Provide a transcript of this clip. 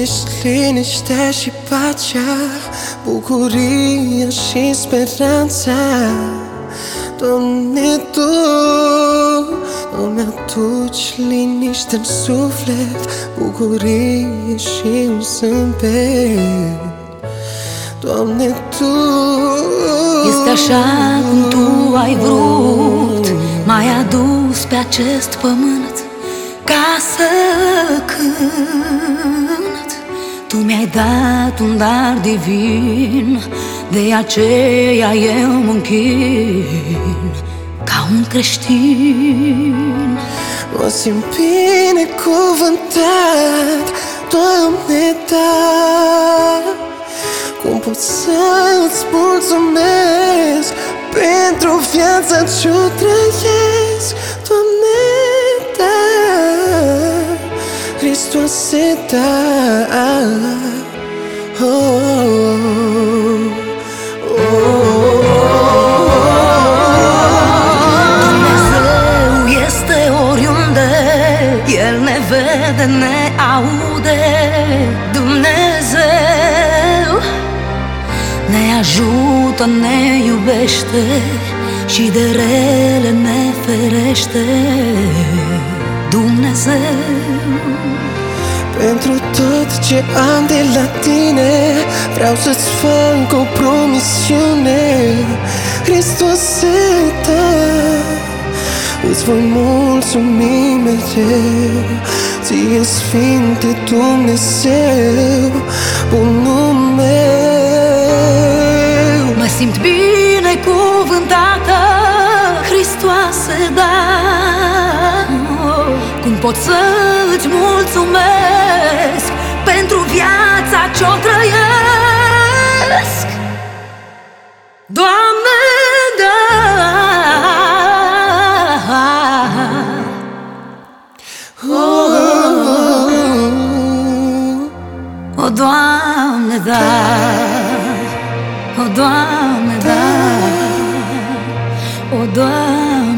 ești liniștea și pacea, bucuria și speranța. Doamne, Tu îmi aduci liniște în suflet, bucurie și un zâmbet. Doamne, Tu este așa cum Tu ai vrut, m-ai adus pe acest pământ ca să cânt. Tu mi-ai dat un dar divin, de aceea eu mă închin ca un creștin. mă simt binecuvântat, Doamne, Da. Cum pot să-ți mulțumesc pentru viața ce-o trăiesc, Doamne, Da. Hristoase, Da. Oh, oh, oh. Dumnezeu este oriunde, El ne vede, ne aude. Dumnezeu ne ajută, ne iubește și de rele ne ferește. Dumnezeu. Pentru tot ce am de la Tine vreau să-ți fac o promisiune, Hristoase, Da. Îți voi mulțumi mereu, Ție, Sfinte Dumnezeu, bunul meu. Mă simt binecuvântată, Hristoase, Da. Cum pot să-ți mulțumesc pentru viața ce-o trăiesc, Doamne, Da. O, Doamne, Da. O, Doamne, Da. O, Doamne.